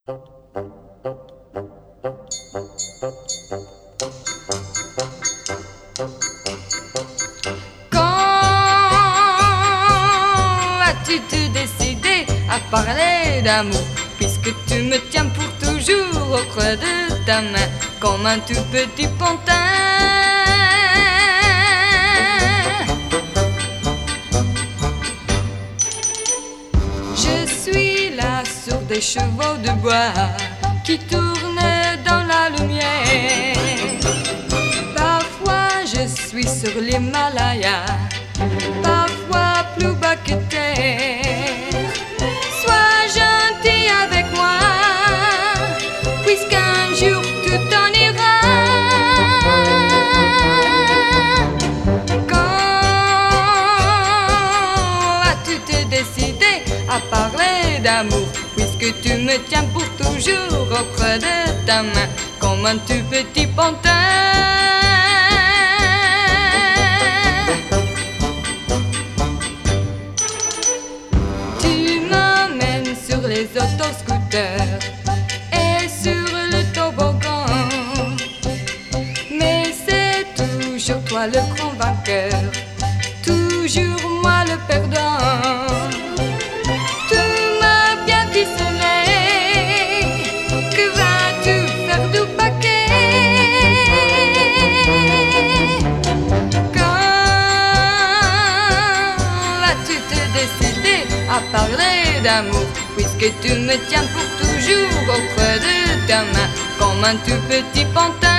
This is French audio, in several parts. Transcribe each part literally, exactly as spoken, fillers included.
As-tu te décidé à parler d'amour, puisque tu me tiens pour toujours au creux de ta main, comme un tout petit pantin? Je suis la sourde des chevaux de bois qui tournent dans la lumière. Parfois je suis sur l'Himalaya, parfois plus bas que terre. Sois gentil avec moi, puisqu'un jour tout t'en ira. Quand as-tu te décidé à parler d'amour, puisque tu me tiens pour toujours au creux de ta main, comme un tout petit pantin? Les autoscooters et sur le toboggan, mais c'est toujours toi le grand vainqueur, toujours moi le perdant. Tu m'as bien ficelé, que vas-tu faire du paquet? Quand vas-tu te décider à parler d'amour, puisque tu me tiens pour toujours au creux de ta main, comme un tout petit pantin?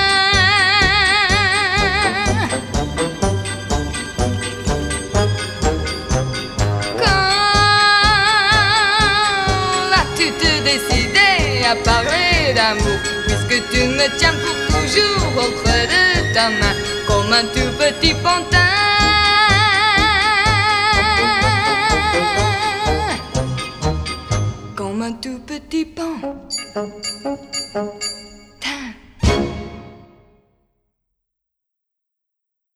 Quand vas-tu te décider à parler d'amour, puisque tu me tiens pour toujours au creux de ta main, comme un tout petit pantin? Comme un tout petit pan.